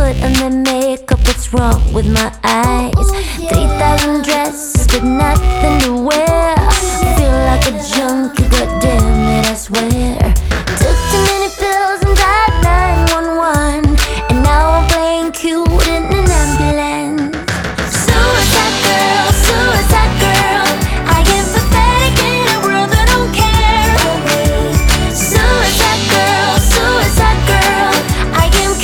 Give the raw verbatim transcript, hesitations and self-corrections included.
foot and then makeup. What's wrong with my eyes? Three thousand dresses, but nothing to wear.